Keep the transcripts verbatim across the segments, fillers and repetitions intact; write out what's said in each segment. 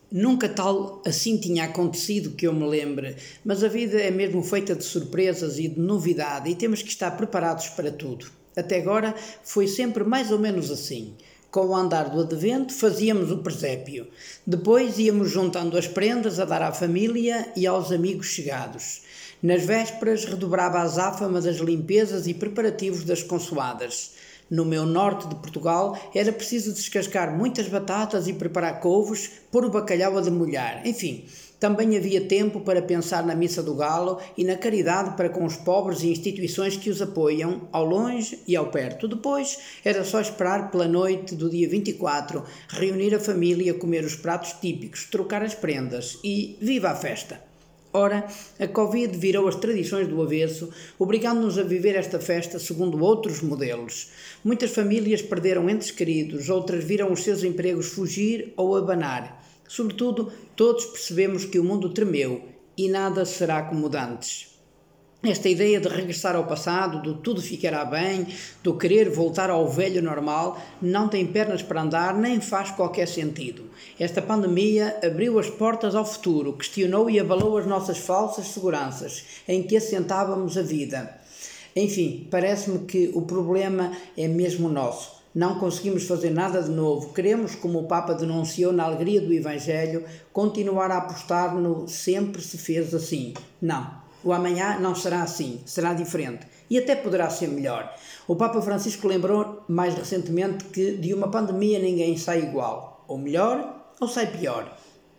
Nunca tal assim tinha acontecido que eu me lembre, mas a vida é mesmo feita de surpresas e de novidade e temos que estar preparados para tudo. Até agora foi sempre mais ou menos assim. Com o andar do advento fazíamos o presépio. Depois íamos juntando as prendas a dar à família e aos amigos chegados. Nas vésperas redobrava a azáfama das limpezas e preparativos das consoadas. No meu norte de Portugal era preciso descascar muitas batatas e preparar couves, pôr o bacalhau a demolhar. Enfim, também havia tempo para pensar na missa do galo e na caridade para com os pobres e instituições que os apoiam, ao longe e ao perto. Depois era só esperar pela noite do dia vinte e quatro, reunir a família, comer os pratos típicos, trocar as prendas e viva a festa! Ora, a Covid virou as tradições do avesso, obrigando-nos a viver esta festa segundo outros modelos. Muitas famílias perderam entes queridos, outras viram os seus empregos fugir ou abanar. Sobretudo, todos percebemos que o mundo tremeu e nada será como dantes. Esta ideia de regressar ao passado, do tudo ficará bem, do querer voltar ao velho normal, não tem pernas para andar nem faz qualquer sentido. Esta pandemia abriu as portas ao futuro, questionou e abalou as nossas falsas seguranças, em que assentávamos a vida. Enfim, parece-me que o problema é mesmo nosso. Não conseguimos fazer nada de novo. Queremos, como o Papa denunciou na alegria do Evangelho, continuar a apostar no sempre se fez assim. Não. O amanhã não será assim, será diferente e até poderá ser melhor. O Papa Francisco lembrou mais recentemente que de uma pandemia ninguém sai igual, ou melhor ou sai pior.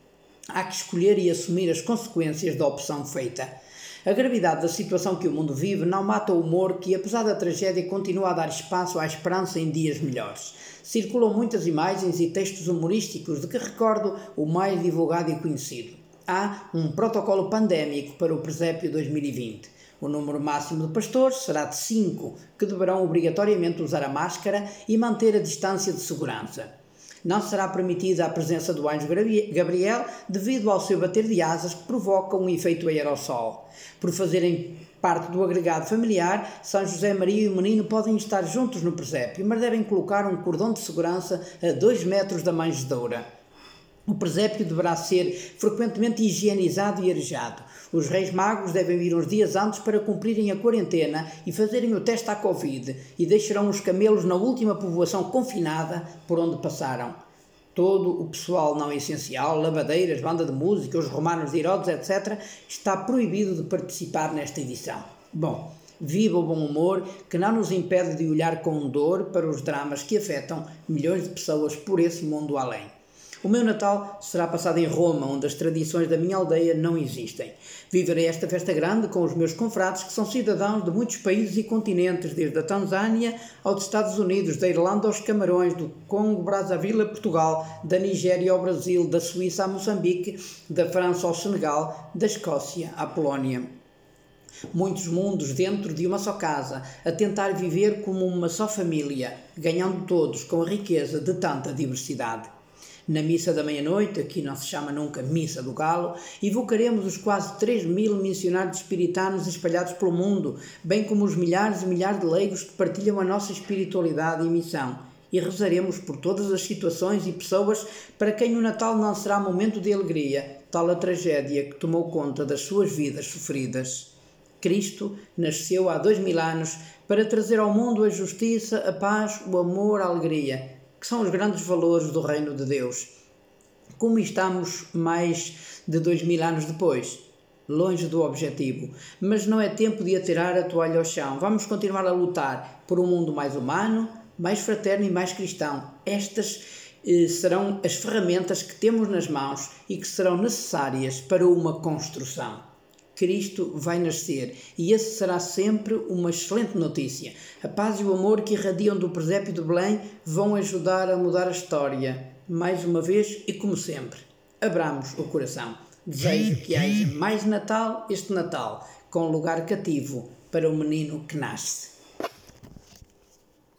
Há que escolher e assumir as consequências da opção feita. A gravidade da situação que o mundo vive não mata o humor que, apesar da tragédia, continua a dar espaço à esperança em dias melhores. Circulam muitas imagens e textos humorísticos de que recordo o mais divulgado e conhecido. Há um protocolo pandémico para o presépio dois mil e vinte. O número máximo de pastores será de cinco, que deverão obrigatoriamente usar a máscara e manter a distância de segurança. Não será permitida a presença do anjo Gabriel devido ao seu bater de asas que provoca um efeito aerossol. Por fazerem parte do agregado familiar, São José Maria e o menino podem estar juntos no presépio, mas devem colocar um cordão de segurança a dois metros da manjedoura. O presépio deverá ser frequentemente higienizado e arejado. Os reis magos devem vir uns dias antes para cumprirem a quarentena e fazerem o teste à Covid e deixarão os camelos na última povoação confinada por onde passaram. Todo o pessoal não essencial, lavadeiras, banda de música, os romanos de Herodes, etcétera, está proibido de participar nesta edição. Bom, viva o bom humor que não nos impede de olhar com dor para os dramas que afetam milhões de pessoas por esse mundo além. O meu Natal será passado em Roma, onde as tradições da minha aldeia não existem. Viverei esta festa grande com os meus confrades, que são cidadãos de muitos países e continentes, desde a Tanzânia aos Estados Unidos, da Irlanda aos Camarões, do Congo, Brazzaville a Portugal, da Nigéria ao Brasil, da Suíça a Moçambique, da França ao Senegal, da Escócia à Polónia. Muitos mundos dentro de uma só casa, a tentar viver como uma só família, ganhando todos com a riqueza de tanta diversidade. Na missa da meia-noite, aqui não se chama nunca Missa do Galo, evocaremos os quase três mil missionários espiritanos espalhados pelo mundo, bem como os milhares e milhares de leigos que partilham a nossa espiritualidade e missão. E rezaremos por todas as situações e pessoas para quem o Natal não será momento de alegria, tal a tragédia que tomou conta das suas vidas sofridas. Cristo nasceu há dois mil anos para trazer ao mundo a justiça, a paz, o amor, a alegria, que são os grandes valores do reino de Deus. Como estamos mais de dois mil anos depois? Longe do objetivo, mas não é tempo de atirar a toalha ao chão. Vamos continuar a lutar por um mundo mais humano, mais fraterno e mais cristão. Estas eh, serão as ferramentas que temos nas mãos e que serão necessárias para uma construção. Cristo vai nascer e esse será sempre uma excelente notícia. A paz e o amor que irradiam do presépio de Belém vão ajudar a mudar a história. Mais uma vez e como sempre, abramos o coração. Desejo que haja mais Natal este Natal, com lugar cativo para o menino que nasce.